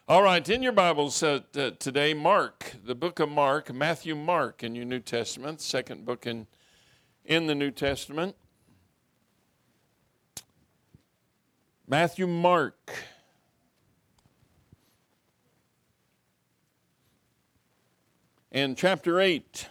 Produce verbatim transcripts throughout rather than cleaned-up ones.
All right, in your Bibles uh, t- today, Mark, the book of Mark, Matthew, Mark in your New Testament, second book in, in the New Testament. Matthew, Mark. And chapter eight.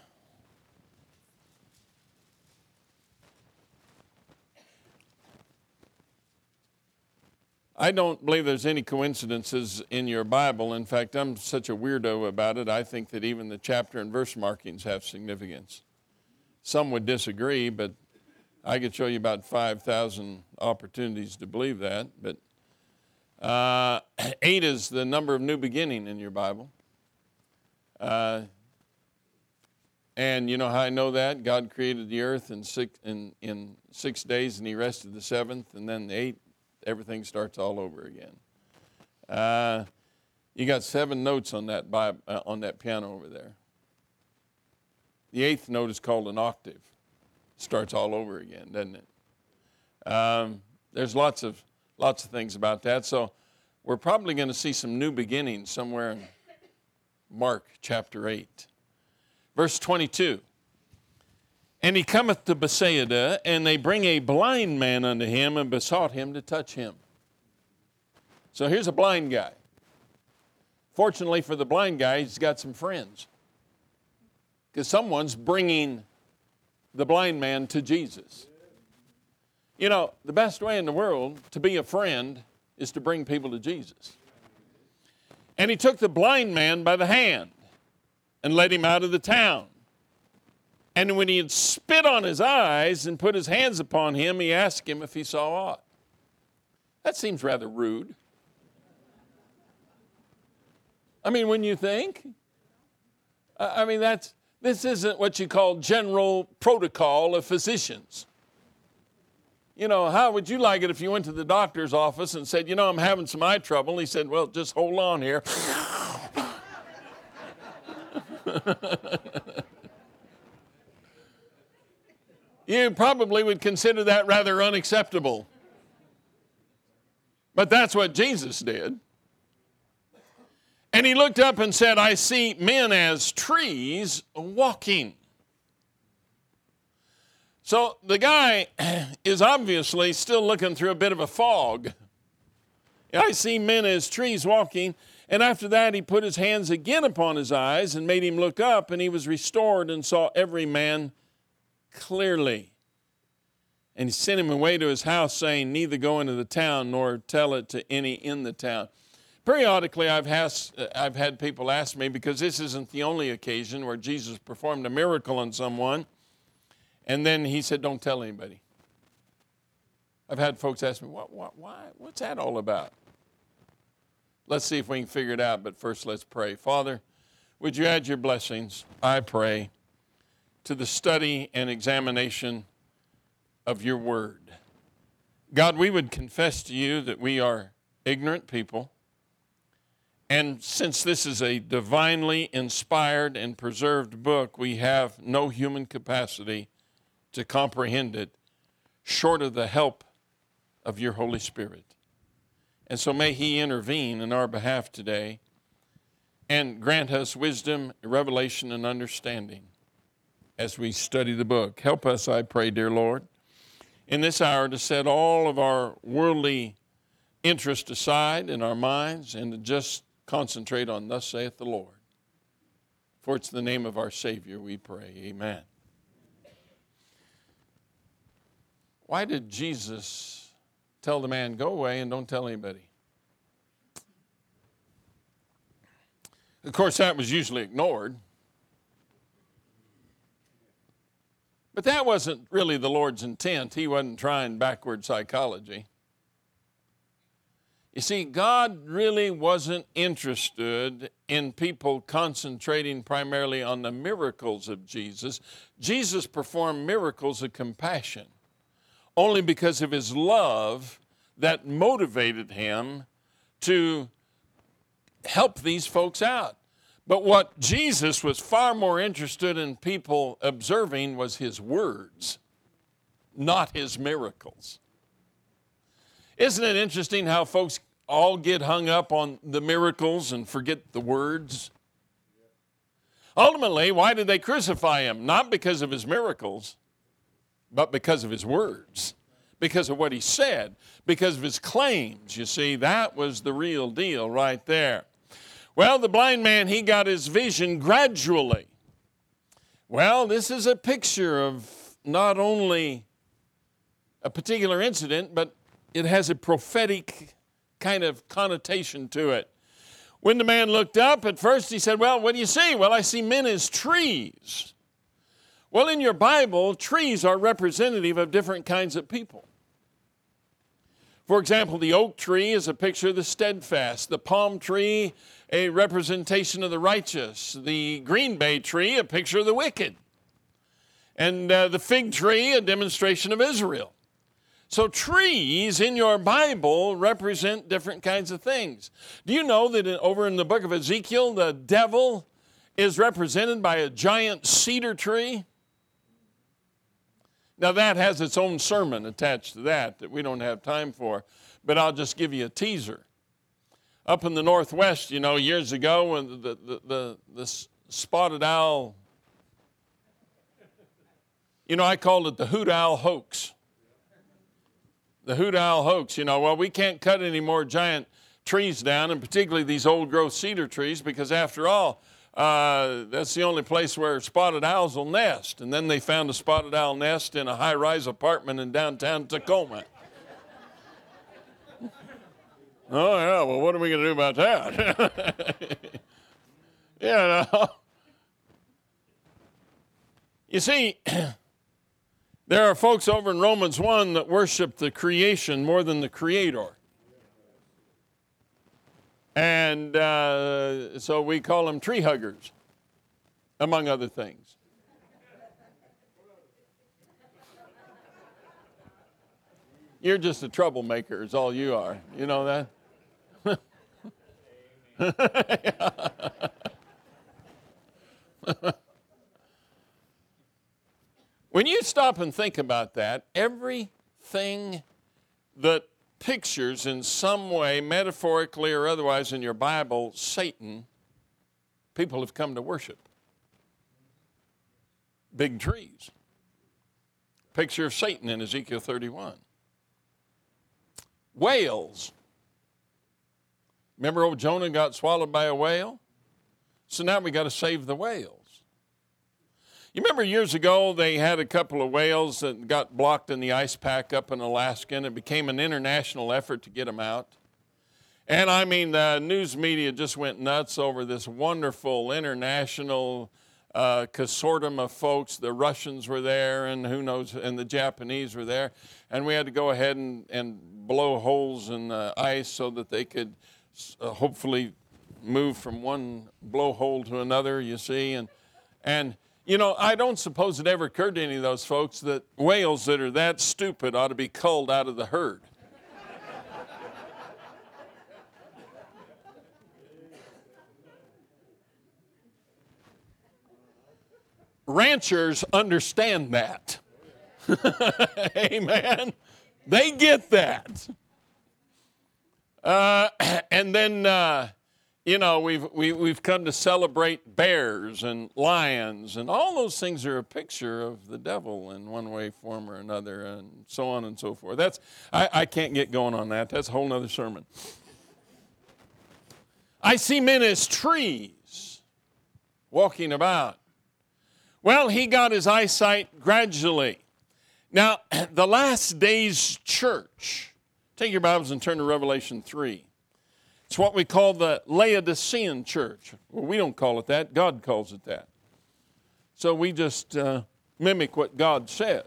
I don't believe there's any coincidences in your Bible. In fact, I'm such a weirdo about it. I think that even the chapter and verse markings have significance. Some would disagree, but I could show you about five thousand opportunities to believe that. But uh, eight is the number of new beginning in your Bible. Uh, and you know how I know that? God created the earth in six, in, in six days, and he rested the seventh, and then the eighth. Everything starts all over again. Uh, you got seven notes on that Bible, uh, on that piano over there. The eighth note is called an octave. Starts all over again, doesn't it? Um, there's lots of lots of things about that. So we're probably going to see some new beginnings somewhere in Mark chapter eight, verse twenty-two. And he cometh to Bethsaida, and they bring a blind man unto him, and besought him to touch him. So here's a blind guy. Fortunately for the blind guy, he's got some friends, because someone's bringing the blind man to Jesus. You know, the best way in the world to be a friend is to bring people to Jesus. And he took the blind man by the hand and led him out of the town. And when he had spit on his eyes and put his hands upon him, he asked him if he saw aught. That seems rather rude. I mean, when you think, I mean, that's, this isn't what you call general protocol of physicians. You know, how would you like it if you went to the doctor's office and said, you know, I'm having some eye trouble? And he said, well, just hold on here. You probably would consider that rather unacceptable. But that's what Jesus did. And he looked up and said, I see men as trees walking. So the guy is obviously still looking through a bit of a fog. I see men as trees walking. And after that, he put his hands again upon his eyes and made him look up, and he was restored and saw every man clearly. And he sent him away to his house, saying, neither go into the town nor tell it to any in the town. Periodically, I've, has, I've had people ask me, because this isn't the only occasion where Jesus performed a miracle on someone, and then he said, don't tell anybody. I've had folks ask me, what, what, why? What's that all about? Let's see if we can figure it out, but first let's pray. Father, would you add your blessings, I pray, to the study and examination of your word. God, we would confess to you that we are ignorant people, and since this is a divinely inspired and preserved book, we have no human capacity to comprehend it short of the help of your Holy Spirit. And so may he intervene in our behalf today and grant us wisdom, revelation, and understanding as we study the book. Help us, I pray, dear Lord, in this hour to set all of our worldly interest aside in our minds and to just concentrate on thus saith the Lord. For it's the name of our Savior we pray. Amen. Why did Jesus tell the man, go away and don't tell anybody? Of course, that was usually ignored. But that wasn't really the Lord's intent. He wasn't trying backward psychology. You see, God really wasn't interested in people concentrating primarily on the miracles of Jesus. Jesus performed miracles of compassion only because of his love that motivated him to help these folks out. But what Jesus was far more interested in people observing was his words, not his miracles. Isn't it interesting how folks all get hung up on the miracles and forget the words. Ultimately, why did they crucify him? Not because of his miracles, but because of his words, because of what he said, because of his claims. You see, that was the real deal right there. Well, the blind man, he got his vision gradually. Well, this is a picture of not only a particular incident, but it has a prophetic kind of connotation to it. When the man looked up, at first he said, well, what do you see? Well, I see men as trees. Well, in your Bible, trees are representative of different kinds of people. For example, the oak tree is a picture of the steadfast. The palm tree, a representation of the righteous. The green bay tree, a picture of the wicked. And uh, the fig tree, a demonstration of Israel. So trees in your Bible represent different kinds of things. Do you know that in, over in the book of Ezekiel, the devil is represented by a giant cedar tree? Now that has its own sermon attached to that that we don't have time for, but I'll just give you a teaser. Up in the Northwest, you know, years ago when the, the, the, the spotted owl, you know, I called it the hoot owl hoax. The hoot owl hoax, you know, well, we can't cut any more giant trees down, and particularly these old growth cedar trees, because after all, uh, that's the only place where spotted owls will nest. And then they found a spotted owl nest in a high-rise apartment in downtown Tacoma. Oh, yeah, well, what are we going to do about that? you know. You see, there are folks over in Romans one that worship the creation more than the Creator. And uh, so we call them tree huggers, among other things. You're just a troublemaker is all you are. You know that? When you stop and think about that, everything that pictures in some way, metaphorically or otherwise in your Bible, Satan, people have come to worship. Big trees. Picture of Satan in Ezekiel thirty-one. Whales. Remember old Jonah got swallowed by a whale? So now we got to save the whales. You remember years ago they had a couple of whales that got blocked in the ice pack up in Alaska, and it became an international effort to get them out. And I mean, the news media just went nuts over this wonderful international uh, consortium of folks. The Russians were there, and who knows, and the Japanese were there. And we had to go ahead and, and blow holes in the ice so that they could uh, hopefully move from one blowhole to another, you see. And, and you know, I don't suppose it ever occurred to any of those folks that whales that are that stupid ought to be culled out of the herd. Ranchers understand that. Amen. They get that. Uh, and then, uh, you know, we've, we, we've come to celebrate bears and lions, and all those things are a picture of the devil in one way, form, or another, and so on and so forth. That's I, I can't get going on that. That's a whole other sermon. I see men as trees walking about. Well, he got his eyesight gradually. Now, the last days church, take your Bibles and turn to Revelation three. It's what we call the Laodicean church. Well, we don't call it that. God calls it that. So we just uh, mimic what God says.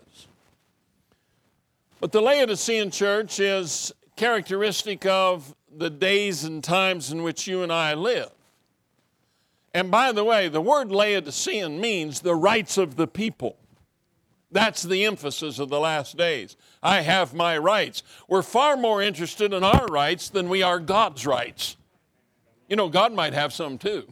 But the Laodicean church is characteristic of the days and times in which you and I live. And by the way, the word Laodicean means the rights of the people. That's the emphasis of the last days. I have my rights. We're far more interested in our rights than we are God's rights. You know, God might have some too.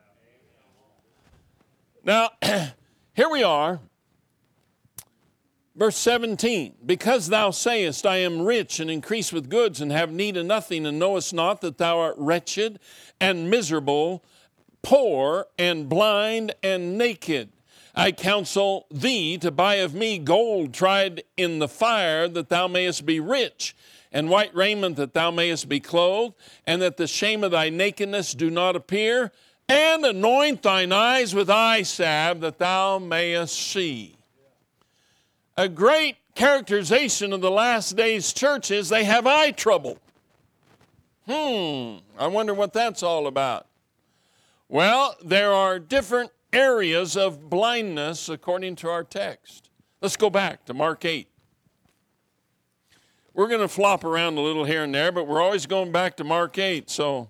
Now, here we are. Verse seventeen, because thou sayest, I am rich and increase with goods and have need of nothing, and knowest not that thou art wretched and miserable, poor and blind and naked. I counsel thee to buy of me gold tried in the fire, that thou mayest be rich, and white raiment, that thou mayest be clothed, and that the shame of thy nakedness do not appear, and anoint thine eyes with eye salve, that thou mayest see. A great characterization of the last days church is they have eye trouble. Hmm, I wonder what that's all about. Well, there are different areas of blindness according to our text. Let's go back to Mark eight. We're going to flop around a little here and there, but we're always going back to Mark eight, so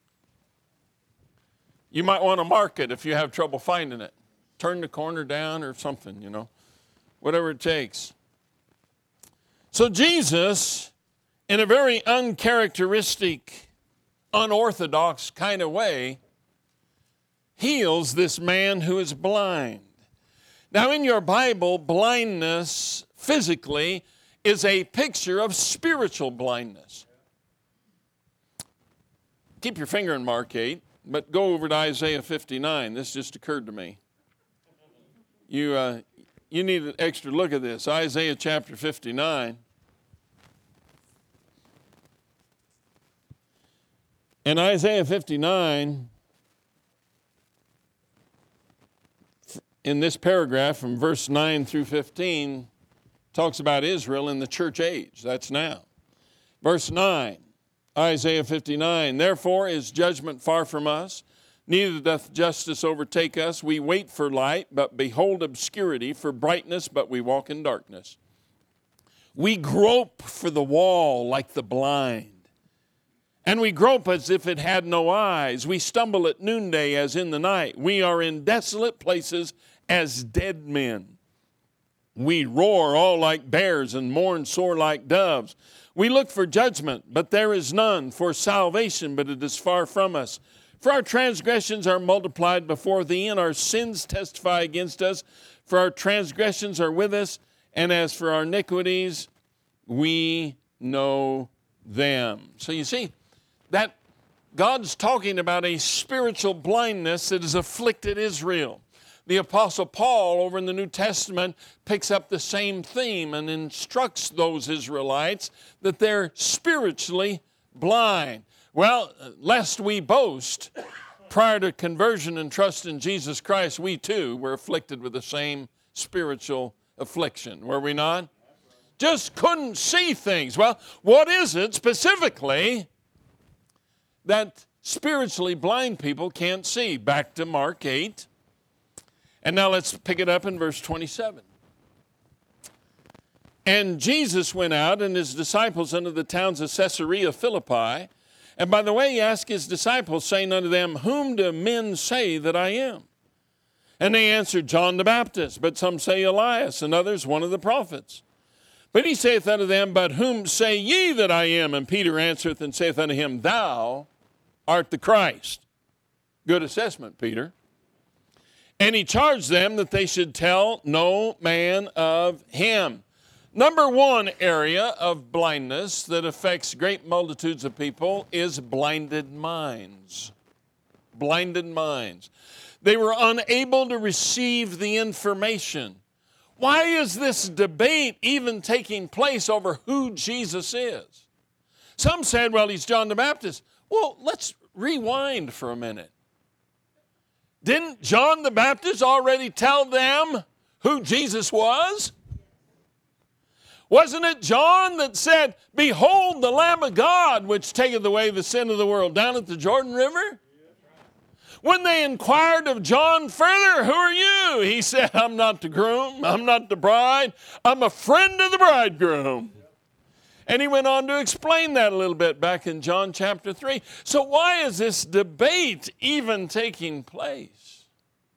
you might want to mark it if you have trouble finding it. Turn the corner down or something, you know. Whatever it takes. So Jesus, in a very uncharacteristic, unorthodox kind of way, heals this man who is blind. Now in your Bible, blindness physically is a picture of spiritual blindness. Keep your finger in Mark eight, but go over to Isaiah fifty-nine. This just occurred to me. You... Uh, You need an extra look at this. Isaiah chapter fifty-nine. In Isaiah fifty-nine, in this paragraph from verse nine through fifteen, talks about Israel in the church age. That's now. Verse nine, Isaiah fifty-nine, therefore is judgment far from us, neither doth justice overtake us. We wait for light, but behold obscurity, for brightness, but we walk in darkness. We grope for the wall like the blind, and we grope as if it had no eyes. We stumble at noonday as in the night. We are in desolate places as dead men. We roar all like bears and mourn sore like doves. We look for judgment, but there is none, for salvation, but it is far from us. For our transgressions are multiplied before thee, and our sins testify against us. For our transgressions are with us, and as for our iniquities, we know them. So you see, that God's talking about a spiritual blindness that has afflicted Israel. The Apostle Paul over in the New Testament picks up the same theme and instructs those Israelites that they're spiritually blind. Well, lest we boast, prior to conversion and trust in Jesus Christ, we too were afflicted with the same spiritual affliction, were we not? Just couldn't see things. Well, what is it specifically that spiritually blind people can't see? Back to Mark eight. And now let's pick it up in verse twenty-seven. And Jesus went out and his disciples unto the towns of Caesarea Philippi. And by the way, he asked his disciples, saying unto them, whom do men say that I am? And they answered, John the Baptist, but some say Elias, and others one of the prophets. But he saith unto them, but whom say ye that I am? And Peter answereth and saith unto him, thou art the Christ. Good assessment, Peter. And he charged them that they should tell no man of him. Number one area of blindness that affects great multitudes of people is blinded minds. Blinded minds. They were unable to receive the information. Why is this debate even taking place over who Jesus is? Some said, well, he's John the Baptist. Well, let's rewind for a minute. Didn't John the Baptist already tell them who Jesus was? Wasn't it John that said, behold the Lamb of God, which taketh away the sin of the world, down at the Jordan River? When they inquired of John further, who are you? He said, I'm not the groom, I'm not the bride, I'm a friend of the bridegroom. And he went on to explain that a little bit back in John chapter three. So why is this debate even taking place?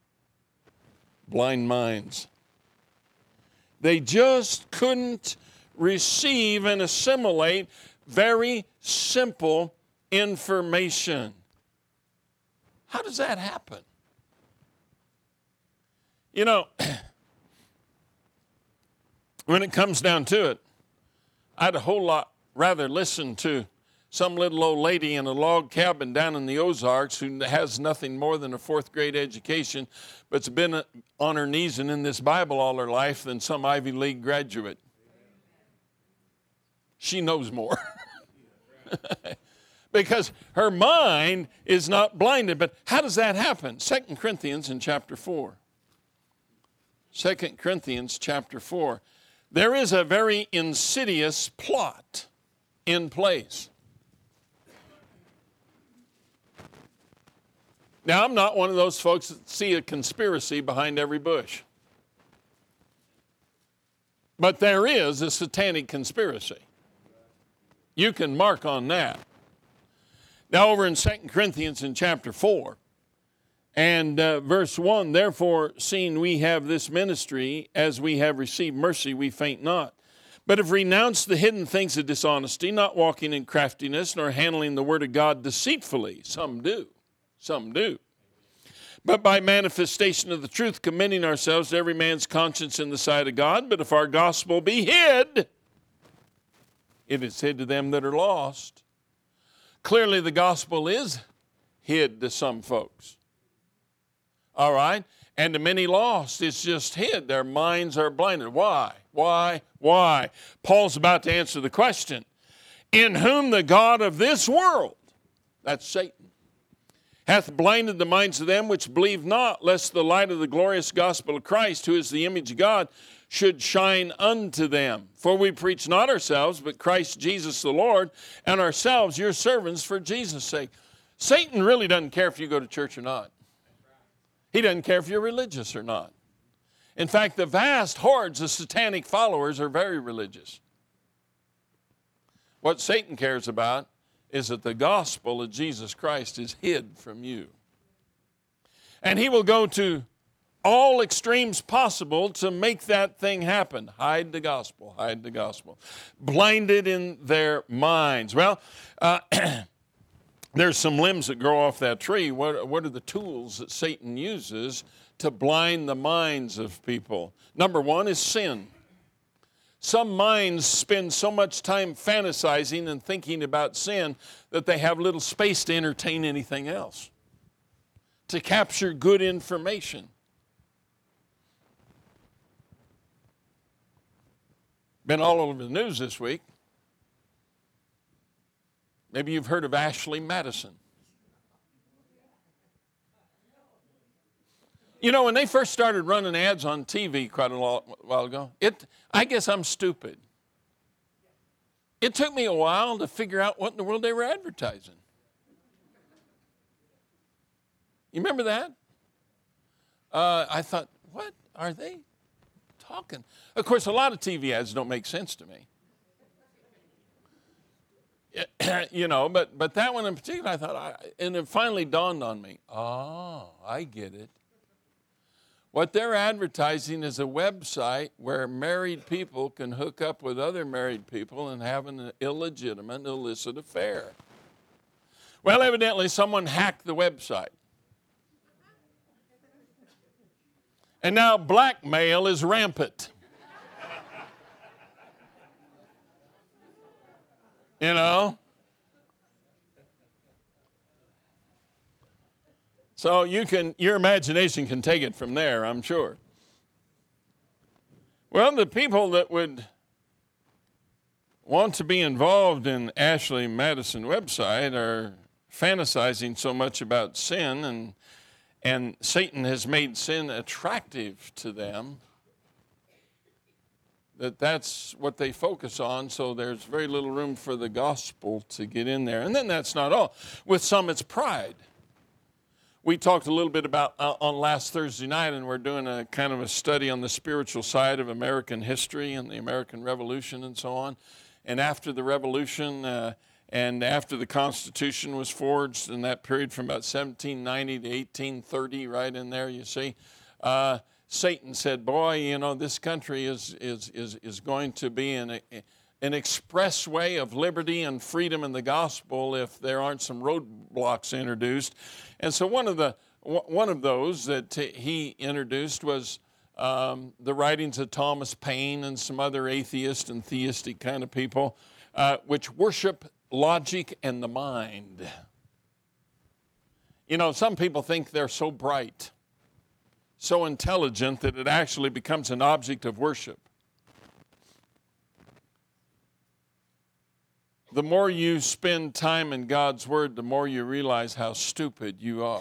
Blind minds. They just couldn't receive and assimilate very simple information. How does that happen? You know, When it comes down to it, I'd a whole lot rather listen to some little old lady in a log cabin down in the Ozarks who has nothing more than a fourth grade education, but's been on her knees and in this Bible all her life than some Ivy League graduate. She knows more. Because her mind is not blinded. But how does that happen? Second Corinthians in chapter four. Second Corinthians chapter four. There is a very insidious plot in place. Now, I'm not one of those folks that see a conspiracy behind every bush. But there is a satanic conspiracy. You can mark on that. Now, over in Second Corinthians in chapter four and uh, verse one, therefore, seeing we have this ministry, as we have received mercy, we faint not, but have renounced the hidden things of dishonesty, not walking in craftiness, nor handling the word of God deceitfully. Some do. Some do. But by manifestation of the truth, commending ourselves to every man's conscience in the sight of God. But if our gospel be hid, it is hid to them that are lost. Clearly, the gospel is hid to some folks. All right? And to many lost, it's just hid. Their minds are blinded. Why? Why? Why? Paul's about to answer the question. In whom the God of this world, that's Satan, hath blinded the minds of them which believe not, lest the light of the glorious gospel of Christ, who is the image of God, should shine unto them. For we preach not ourselves, but Christ Jesus the Lord, and ourselves your servants for Jesus' sake. Satan really doesn't care if you go to church or not. He doesn't care if you're religious or not. In fact, the vast hordes of satanic followers are very religious. What Satan cares about is that the gospel of Jesus Christ is hid from you. And he will go to all extremes possible to make that thing happen. Hide the gospel, hide the gospel. Blinded in their minds. Well, uh, there's some limbs that grow off that tree. What, what are the tools that Satan uses to blind the minds of people? Number one is sin. Some minds spend so much time fantasizing and thinking about sin that they have little space to entertain anything else, to capture good information. Been all over the news this week. Maybe you've heard of Ashley Madison. You know, when they first started running ads on T V quite a while ago, it, I guess I'm stupid. It took me a while to figure out what in the world they were advertising. You remember that? Uh, I thought, what are they talking? Of course, a lot of T V ads don't make sense to me. You know, but, but that one in particular, I thought, I, and it finally dawned on me, oh, I get it. What they're advertising is a website where married people can hook up with other married people and have an illegitimate, illicit affair. Well, evidently someone hacked the website. And now blackmail is rampant. You know? So you can, your imagination can take it from there, I'm sure. Well, the people that would want to be involved in Ashley Madison website are fantasizing so much about sin, and and Satan has made sin attractive to them that that's what they focus on, so there's very little room for the gospel to get in there. And then that's not all. With some, it's pride. We talked a little bit about uh, on last Thursday night, and we're doing a kind of a study on the spiritual side of American history and the American Revolution and so on. And after the Revolution uh, and after the Constitution was forged in that period from about seventeen ninety to eighteen thirty, right in there, you see, uh, Satan said, boy, you know, this country is is is is going to be an, an expressway of liberty and freedom in the gospel if there aren't some roadblocks introduced. And so one of the one of those that he introduced was um, the writings of Thomas Paine and some other atheist and theistic kind of people, uh, which worship logic and the mind. You know, some people think they're so bright, so intelligent that it actually becomes an object of worship. The more you spend time in God's Word, the more you realize how stupid you are.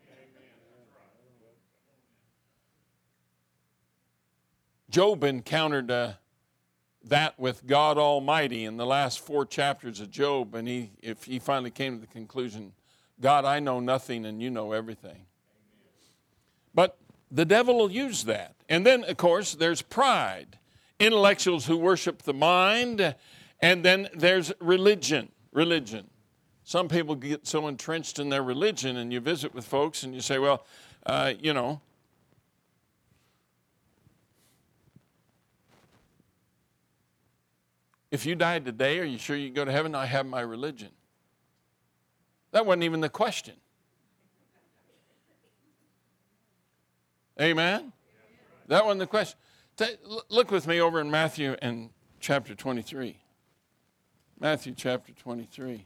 Job encountered uh, that with God Almighty in the last four chapters of Job, and he, if he finally came to the conclusion, God, I know nothing and you know everything. But the devil will use that. And then, of course, there's pride. Intellectuals who worship the mind. And then there's religion, religion. Some people get so entrenched in their religion, and you visit with folks and you say, well, uh, you know, if you died today, are you sure you can go to heaven? I have my religion. That wasn't even the question. Amen? That wasn't the question. Look with me over in Matthew and chapter twenty-three. Matthew chapter twenty-three.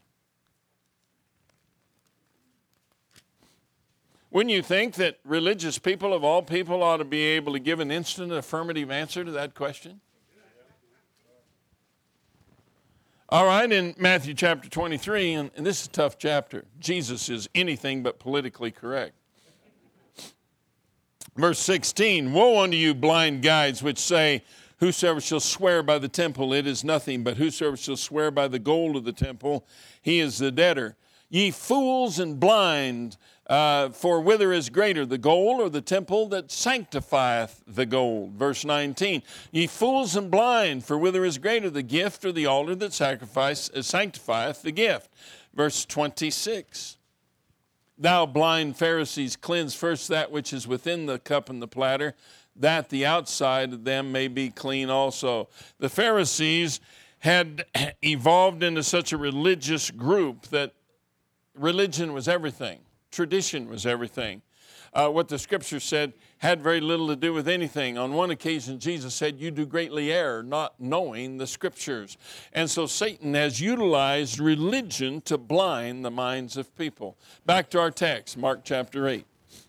Wouldn't you think that religious people of all people ought to be able to give an instant affirmative answer to that question? All right, in Matthew chapter twenty-three, and, and this is a tough chapter. Jesus is anything but politically correct. Verse sixteen, woe unto you blind guides which say, whosoever shall swear by the temple, it is nothing, but whosoever shall swear by the gold of the temple, he is the debtor. Ye fools and blind, uh, for whither is greater, the gold or the temple that sanctifieth the gold? Verse nineteen, ye fools and blind, for whither is greater, the gift or the altar that sacrifice, uh, sanctifieth the gift? Verse twenty-six, thou blind Pharisees, cleanse first that which is within the cup and the platter, that the outside of them may be clean also. The Pharisees had evolved into such a religious group that religion was everything. Tradition was everything. Uh, what the Scripture said had very little to do with anything. On one occasion, Jesus said, you do greatly err, not knowing the Scriptures. And so Satan has utilized religion to blind the minds of people. Back to our text, Mark chapter eight.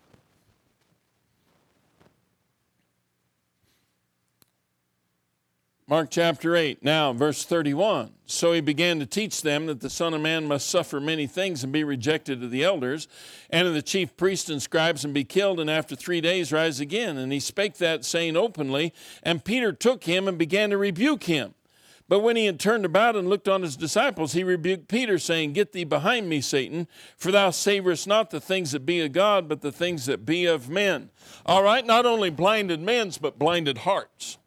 Mark chapter eight, now verse thirty-one. So he began to teach them that the Son of Man must suffer many things and be rejected of the elders and of the chief priests and scribes and be killed, and after three days rise again. And he spake that saying openly, and Peter took him and began to rebuke him. But when he had turned about and looked on his disciples, he rebuked Peter, saying, get thee behind me, Satan, for thou savorest not the things that be of God, but the things that be of men. All right, not only blinded men's, but blinded hearts.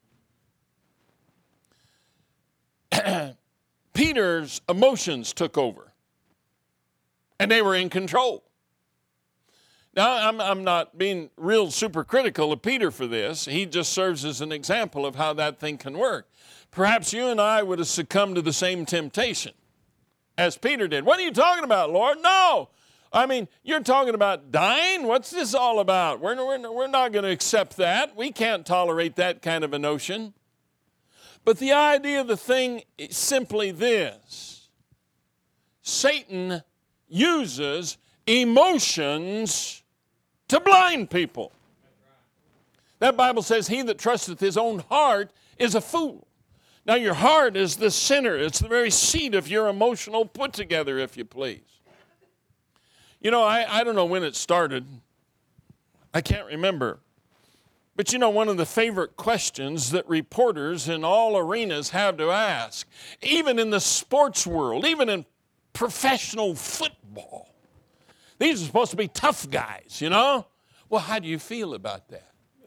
Peter's emotions took over, and they were in control. Now, I'm, I'm not being real super critical of Peter for this. He just serves as an example of how that thing can work. Perhaps you and I would have succumbed to the same temptation as Peter did. What are you talking about, Lord? No. I mean, you're talking about dying? What's this all about? We're, we're, we're not going to accept that. We can't tolerate that kind of a notion. But the idea of the thing is simply this. Satan uses emotions to blind people. That Bible says, he that trusteth his own heart is a fool. Now your heart is the center. It's the very seat of your emotional put together, if you please. You know, I, I don't know when it started. I can't remember. But you know, one of the favorite questions that reporters in all arenas have to ask, even in the sports world, even in professional football, these are supposed to be tough guys, you know? Well, how do you feel about that?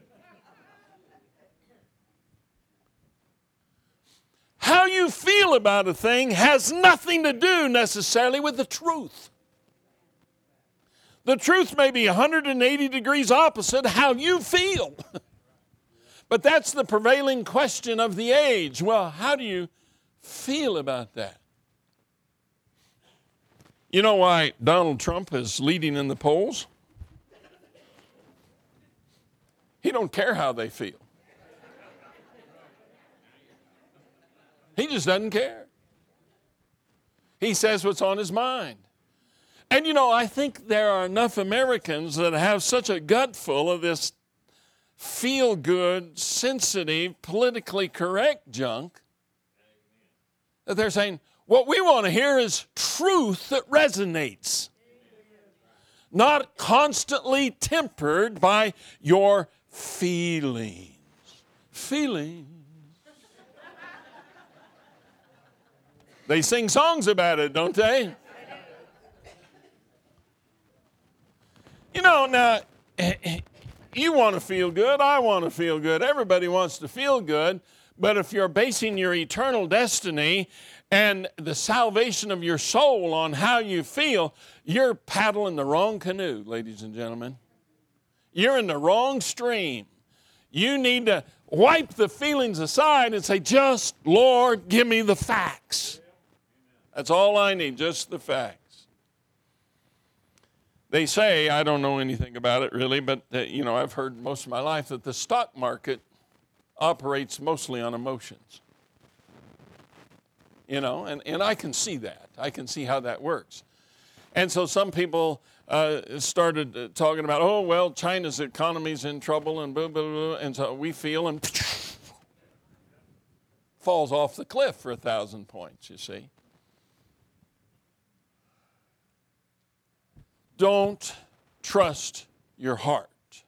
How you feel about a thing has nothing to do necessarily with the truth. The truth may be one hundred eighty degrees opposite how you feel. But that's the prevailing question of the age. Well, how do you feel about that? You know why Donald Trump is leading in the polls? He don't care how they feel. He just doesn't care. He says what's on his mind. And you know, I think there are enough Americans that have such a gut full of this feel-good, sensitive, politically correct junk that they're saying, what we want to hear is truth that resonates, not constantly tempered by your feelings. Feelings. They sing songs about it, don't they? You know, now, you want to feel good, I want to feel good, everybody wants to feel good, but if you're basing your eternal destiny and the salvation of your soul on how you feel, you're paddling the wrong canoe, ladies and gentlemen. You're in the wrong stream. You need to wipe the feelings aside and say, just, Lord, give me the facts. That's all I need, just the facts. They say, I don't know anything about it really, but uh, you know, I've heard most of my life that the stock market operates mostly on emotions. You know, and, and I can see that. I can see how that works. And so some people uh, started uh, talking about, oh, well, China's economy's in trouble and blah, blah, blah, and so we feel and falls off the cliff for a thousand points, you see. Don't trust your heart.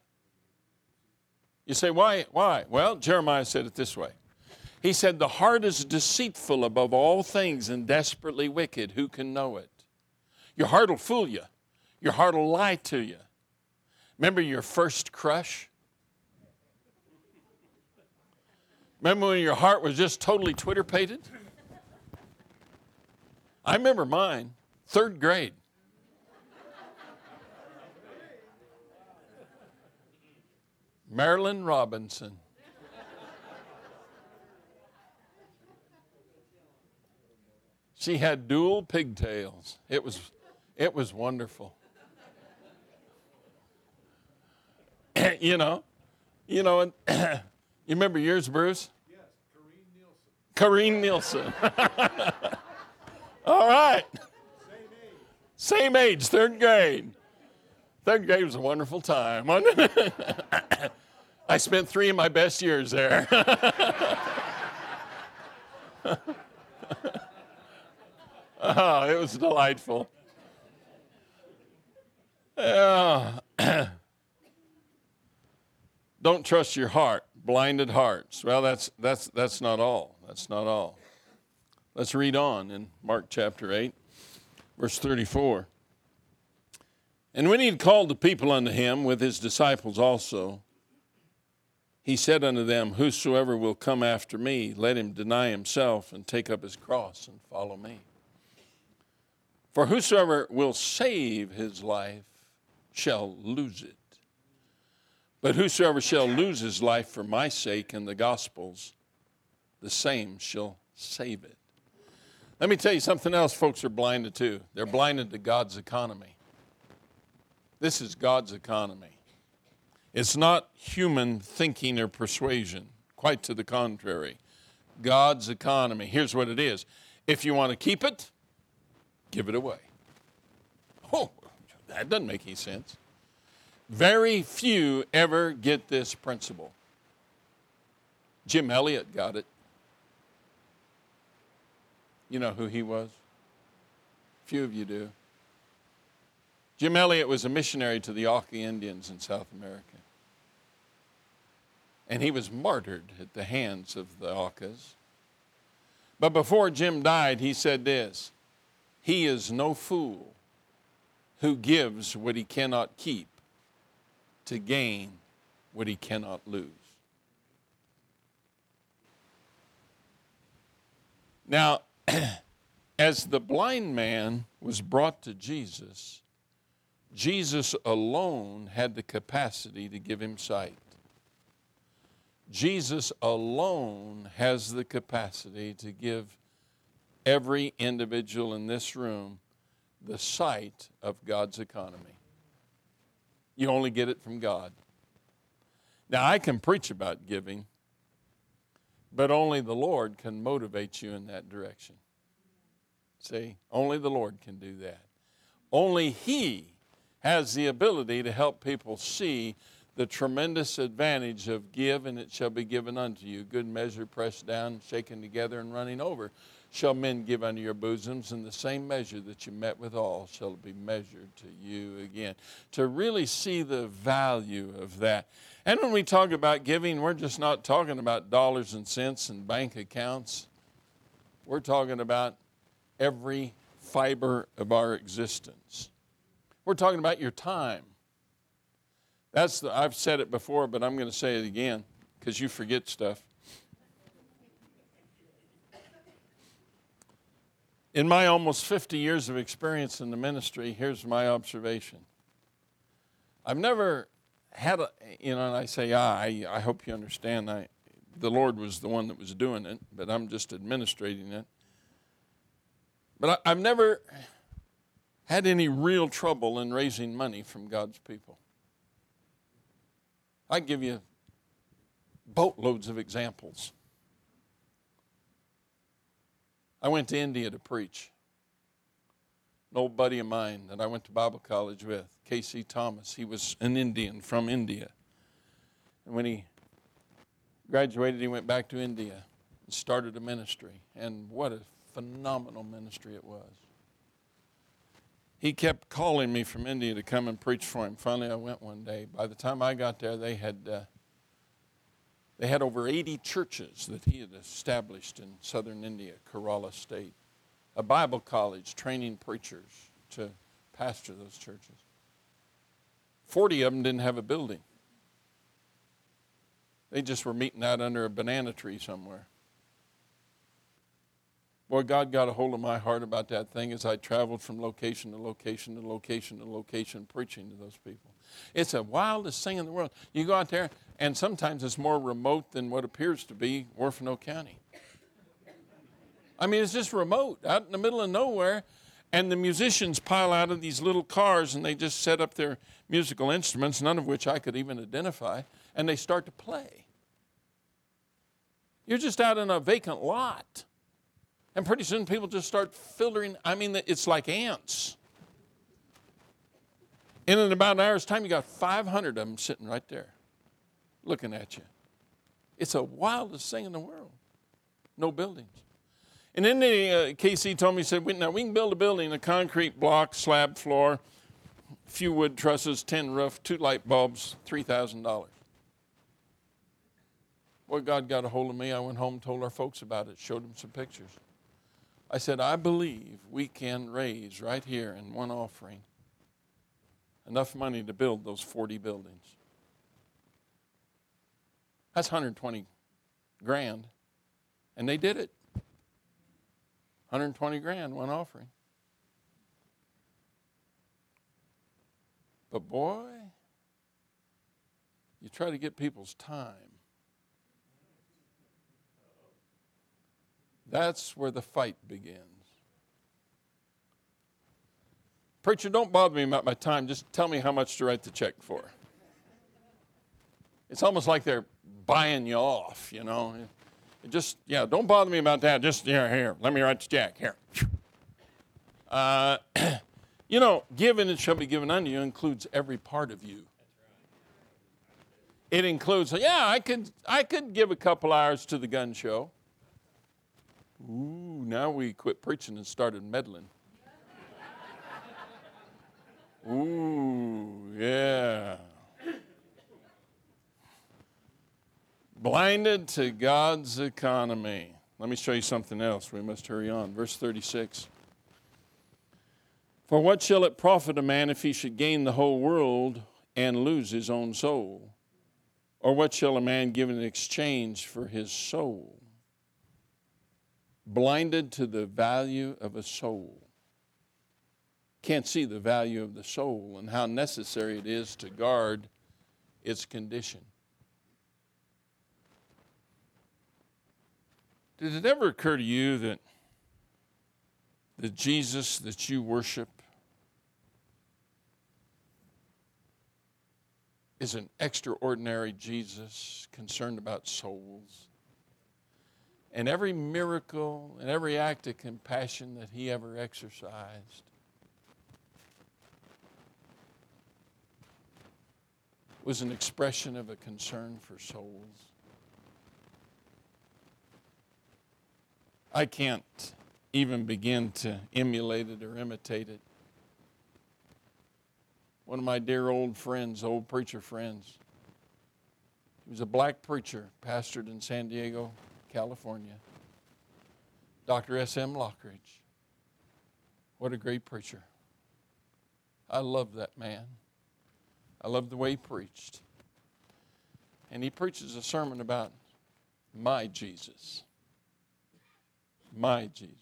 You say, why? Why? Well, Jeremiah said it this way. He said, the heart is deceitful above all things and desperately wicked. Who can know it? Your heart will fool you. Your heart will lie to you. Remember your first crush? Remember when your heart was just totally twitter-pated? I remember mine, third grade. Marilyn Robinson. She had dual pigtails. It was, it was wonderful. you know, you know, and you remember yours, Bruce? Yes, Corrine Nielsen. Corrine Nielsen. All right. Same age. Same age, third grade. Third grade was a wonderful time, wasn't it? I spent three of my best years there. Oh, it was delightful. Uh, don't trust your heart, blinded hearts. Well, that's that's that's not all. That's not all. Let's read on in Mark chapter eight, verse thirty-four. And when he had called the people unto him with his disciples also, he said unto them, whosoever will come after me, let him deny himself and take up his cross and follow me. For whosoever will save his life shall lose it. But whosoever shall lose his life for my sake and the gospel's, the same shall save it. Let me tell you something else folks are blinded to. They're blinded to God's economy. This is God's economy. It's not human thinking or persuasion. Quite to the contrary. God's economy. Here's what it is. If you want to keep it, give it away. Oh, that doesn't make any sense. Very few ever get this principle. Jim Elliot got it. You know who he was? Few of you do. Jim Elliot was a missionary to the Auca Indians in South America. And he was martyred at the hands of the Aucas. But before Jim died, he said this, he is no fool who gives what he cannot keep to gain what he cannot lose. Now, as the blind man was brought to Jesus, Jesus alone had the capacity to give him sight. Jesus alone has the capacity to give every individual in this room the sight of God's economy. You only get it from God. Now, I can preach about giving, but only the Lord can motivate you in that direction. See, only the Lord can do that. Only He has the ability to help people see the tremendous advantage of give, and it shall be given unto you. Good measure, pressed down, shaken together, and running over, shall men give unto your bosoms, and the same measure that you met withal shall be measured to you again. To really see the value of that. And when we talk about giving, we're just not talking about dollars and cents and bank accounts. We're talking about every fiber of our existence. We're talking about your time. That's the, I've said it before, but I'm going to say it again because you forget stuff. In my almost fifty years of experience in the ministry, here's my observation. I've never had a, you know, and I say I, I hope you understand, I, the Lord was the one that was doing it, but I'm just administrating it. But I, I've never had any real trouble in raising money from God's people. I give you boatloads of examples. I went to India to preach. An old buddy of mine that I went to Bible college with, K C Thomas, he was an Indian from India. And when he graduated, he went back to India and started a ministry. And what a phenomenal ministry it was. He kept calling me from India to come and preach for him. Finally, I went one day. By the time I got there, they had uh, they had over eighty churches that he had established in southern India, Kerala state. A Bible college training preachers to pastor those churches. Forty of them didn't have a building. They just were meeting out under a banana tree somewhere. Boy, God got a hold of my heart about that thing as I traveled from location to location to location to location preaching to those people. It's the wildest thing in the world. You go out there, and sometimes it's more remote than what appears to be Orfano County. I mean, it's just remote, out in the middle of nowhere, and the musicians pile out of these little cars, and they just set up their musical instruments, none of which I could even identify, and they start to play. You're just out in a vacant lot. And pretty soon people just start filtering. I mean, it's like ants. And in about an hour's time, you got five hundred of them sitting right there looking at you. It's the wildest thing in the world. No buildings. And then the, uh, K C told me, he said, now we can build a building, a concrete block, slab floor, a few wood trusses, tin roof, two light bulbs, three thousand dollars. Boy, God got a hold of me. I went home and told our folks about it, showed them some pictures. I said, I believe we can raise right here in one offering enough money to build those forty buildings. That's one hundred twenty grand. And they did it. one hundred twenty grand, one offering. But boy, you try to get people's time. That's where the fight begins. Preacher, don't bother me about my time. Just tell me how much to write the check for. It's almost like they're buying you off, you know. It just, yeah, don't bother me about that. Just, here, here, let me write the check. Here. Uh, you know, given it shall be given unto you includes every part of you. It includes, yeah, I could, I could give a couple hours to the gun show. Ooh, now we quit preaching and started meddling. Ooh, yeah. Blinded to God's economy. Let me show you something else. We must hurry on. Verse thirty-six. For what shall it profit a man if he should gain the whole world and lose his own soul? Or what shall a man give in exchange for his soul? Blinded to the value of a soul. Can't see the value of the soul and how necessary it is to guard its condition. Did it ever occur to you that the Jesus that you worship is an extraordinary Jesus concerned about souls. And every miracle and every act of compassion that he ever exercised was an expression of a concern for souls. I can't even begin to emulate it or imitate it. One of my dear old friends, old preacher friends, he was a black preacher, pastored in San Diego, California. Doctor S M Lockridge. What a great preacher. I love that man. I love the way he preached. And he preaches a sermon about my Jesus. My Jesus.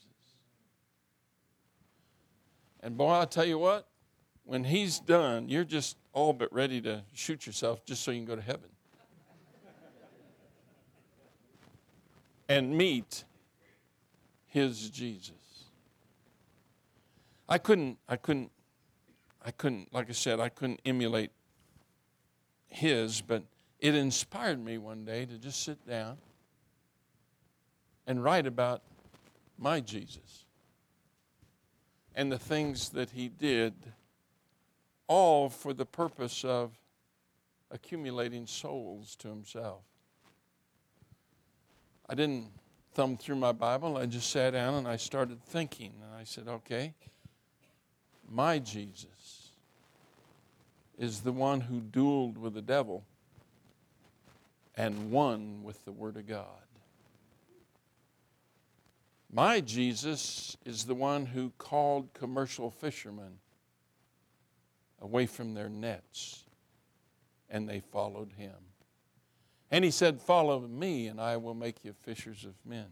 And boy, I'll tell you what, when he's done, you're just all but ready to shoot yourself just so you can go to heaven. And meet his Jesus. I couldn't, I couldn't, I couldn't, like I said, I couldn't emulate his, but it inspired me one day to just sit down and write about my Jesus and the things that he did, all for the purpose of accumulating souls to himself. I didn't thumb through my Bible. I just sat down and I started thinking. And I said, okay, my Jesus is the one who dueled with the devil and won with the Word of God. My Jesus is the one who called commercial fishermen away from their nets, and they followed him. And he said, follow me, and I will make you fishers of men.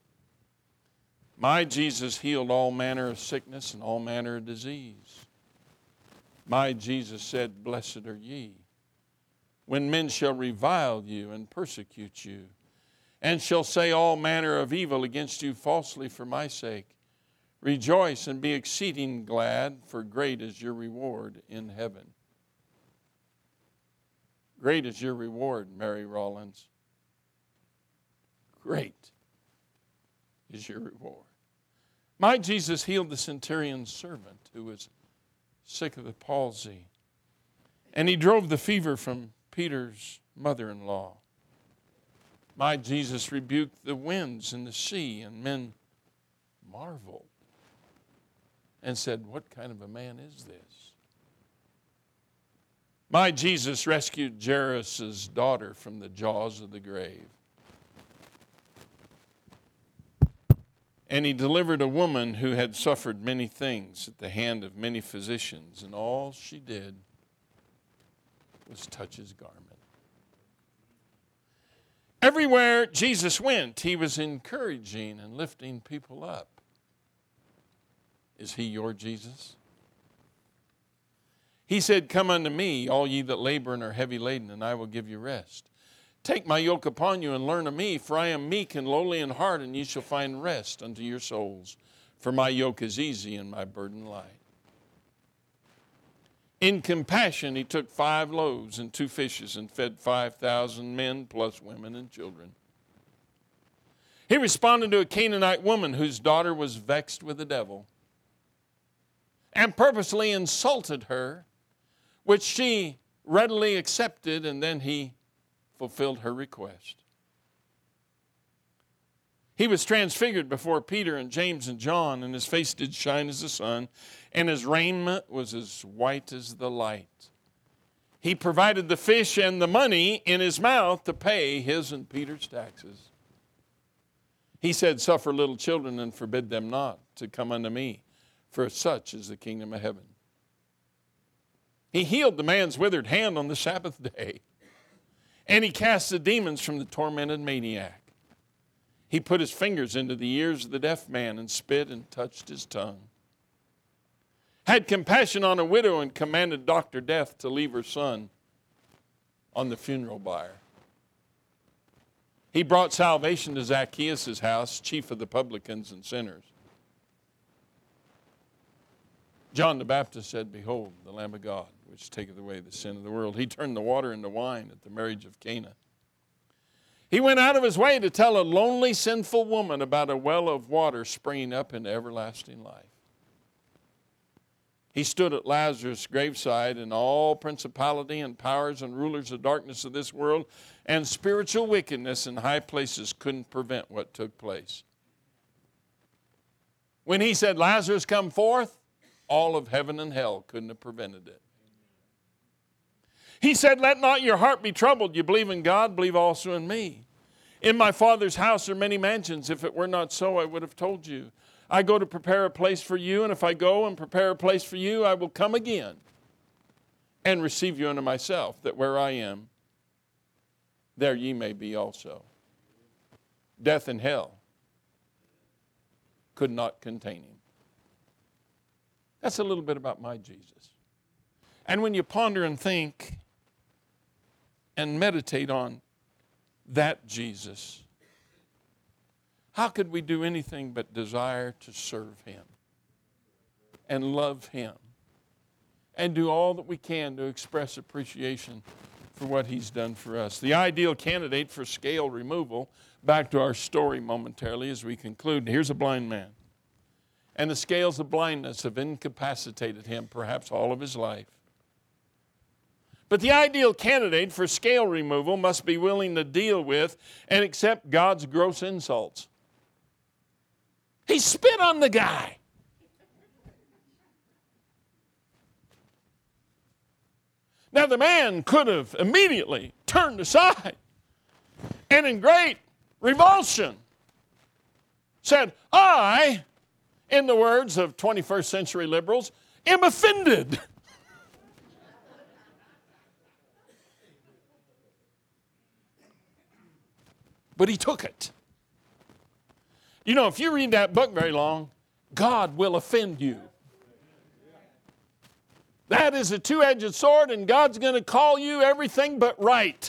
My Jesus healed all manner of sickness and all manner of disease. My Jesus said, blessed are ye, when men shall revile you and persecute you, and shall say all manner of evil against you falsely for my sake. Rejoice and be exceeding glad, for great is your reward in heaven. Great is your reward, Mary Rollins. Great is your reward. My Jesus healed the centurion's servant who was sick of the palsy. And he drove the fever from Peter's mother-in-law. My Jesus rebuked the winds and the sea, and men marveled and said, what kind of a man is this? My Jesus rescued Jairus' daughter from the jaws of the grave. And he delivered a woman who had suffered many things at the hand of many physicians, and all she did was touch his garment. Everywhere Jesus went, he was encouraging and lifting people up. Is he your Jesus? He said, come unto me, all ye that labor and are heavy laden, and I will give you rest. Take my yoke upon you and learn of me, for I am meek and lowly in heart, and ye shall find rest unto your souls. For my yoke is easy and my burden light. In compassion, he took five loaves and two fishes and fed five thousand men, plus women and children. He responded to a Canaanite woman whose daughter was vexed with the devil and purposely insulted her, which she readily accepted, and then he fulfilled her request. He was transfigured before Peter and James and John, and his face did shine as the sun, and his raiment was as white as the light. He provided the fish and the money in his mouth to pay his and Peter's taxes. He said, suffer little children and forbid them not to come unto me, for such is the kingdom of heaven. He healed the man's withered hand on the Sabbath day, and he cast the demons from the tormented maniac. He put his fingers into the ears of the deaf man and spit and touched his tongue. Had compassion on a widow and commanded Doctor Death to leave her son on the funeral bier. He brought salvation to Zacchaeus' house, chief of the publicans and sinners. John the Baptist said, behold, the Lamb of God, which taketh away the sin of the world. He turned the water into wine at the marriage of Cana. He went out of his way to tell a lonely, sinful woman about a well of water springing up into everlasting life. He stood at Lazarus' graveside, and all principality and powers and rulers of darkness of this world and spiritual wickedness in high places couldn't prevent what took place. When he said, Lazarus, come forth, all of heaven and hell couldn't have prevented it. He said, let not your heart be troubled. You believe in God, believe also in me. In my Father's house are many mansions. If it were not so, I would have told you. I go to prepare a place for you, and if I go and prepare a place for you, I will come again and receive you unto myself, that where I am, there ye may be also. Death and hell could not contain him. That's a little bit about my Jesus. And when you ponder and think and meditate on that Jesus, how could we do anything but desire to serve him and love him and do all that we can to express appreciation for what he's done for us? The ideal candidate for scale removal, back to our story momentarily as we conclude. Here's a blind man, and the scales of blindness have incapacitated him perhaps all of his life. But the ideal candidate for scale removal must be willing to deal with and accept God's gross insults. He spit on the guy. Now the man could have immediately turned aside and in great revulsion said, I, in the words of twenty-first century liberals, am offended. But he took it. You know, if you read that book very long, God will offend you. That is a two-edged sword, and God's going to call you everything but right.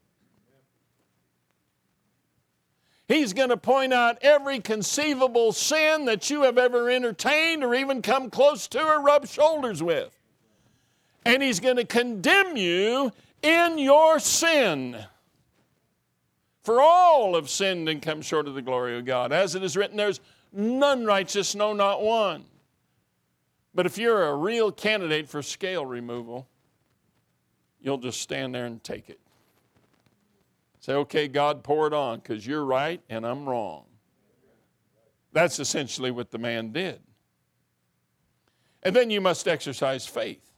He's going to point out every conceivable sin that you have ever entertained or even come close to or rub shoulders with. And he's going to condemn you in your sin. For all have sinned and come short of the glory of God. As it is written, there's none righteous, no, not one. But if you're a real candidate for scale removal, you'll just stand there and take it. Say, okay, God, pour it on, because you're right and I'm wrong. That's essentially what the man did. And then you must exercise faith.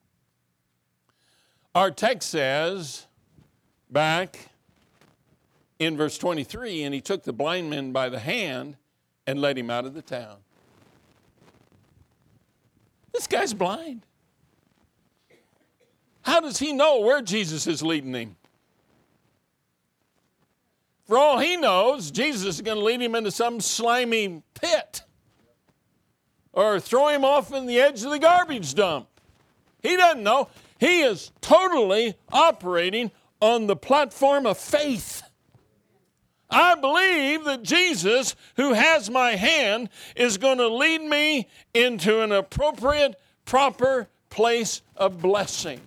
Our text says, back in verse twenty-three, and he took the blind man by the hand and led him out of the town. This guy's blind. How does he know where Jesus is leading him? For all he knows, Jesus is going to lead him into some slimy pit or throw him off in the edge of the garbage dump. He doesn't know. He is totally operating on the platform of faith. I believe that Jesus, who has my hand, is going to lead me into an appropriate, proper place of blessing.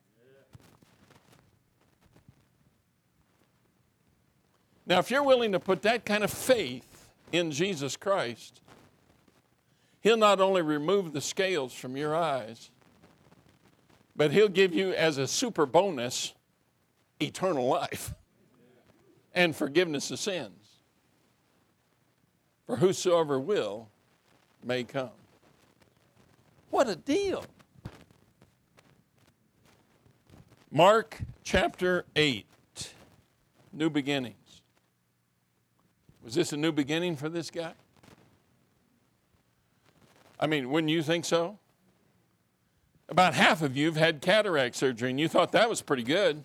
Now, if you're willing to put that kind of faith in Jesus Christ, he'll not only remove the scales from your eyes, but he'll give you as a super bonus eternal life and forgiveness of sins. For whosoever will may come. What a deal. Mark chapter eight, new beginnings. Was this a new beginning for this guy? I mean, wouldn't you think so? About half of you have had cataract surgery, and you thought that was pretty good.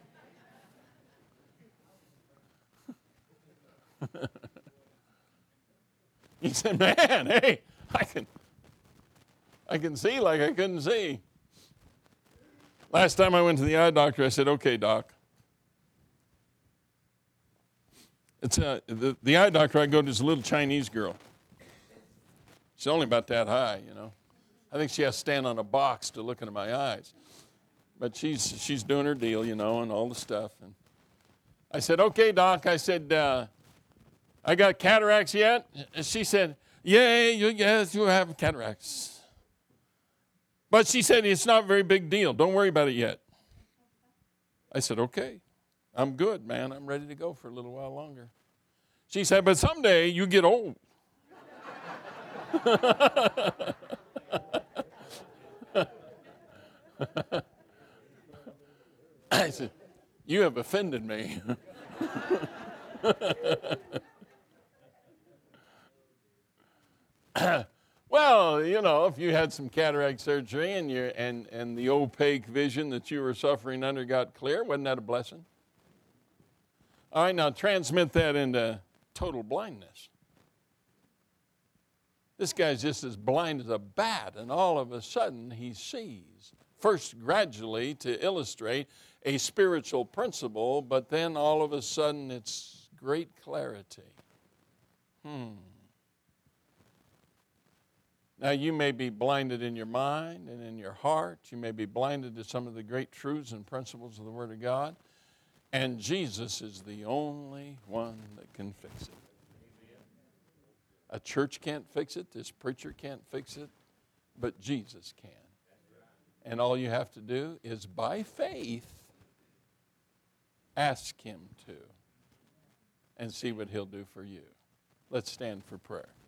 You said, man, hey, I can, I can see like I couldn't see. Last time I went to the eye doctor, I said, okay, doc. It's a, the, the eye doctor I go to is a little Chinese girl. She's only about that high, you know. I think she has to stand on a box to look into my eyes. But she's she's doing her deal, you know, and all the stuff. And I said, okay, Doc. I said, uh, I got cataracts yet? And she said, yeah, you, yes, you have cataracts. But she said, it's not a very big deal. Don't worry about it yet. I said, okay, I'm good, man. I'm ready to go for a little while longer. She said, but someday you get old. I said, you have offended me. Well, you know, if you had some cataract surgery and, you and, and the opaque vision that you were suffering under got clear, wasn't that a blessing? All right, now transmit that into total blindness. This guy's just as blind as a bat, and all of a sudden he sees. First, gradually, to illustrate a spiritual principle, but then all of a sudden it's great clarity. Hmm. Now, you may be blinded in your mind and in your heart. You may be blinded to some of the great truths and principles of the Word of God. And Jesus is the only one that can fix it. A church can't fix it. This preacher can't fix it. But Jesus can. And all you have to do is, by faith, ask Him to. And see what He'll do for you. Let's stand for prayer.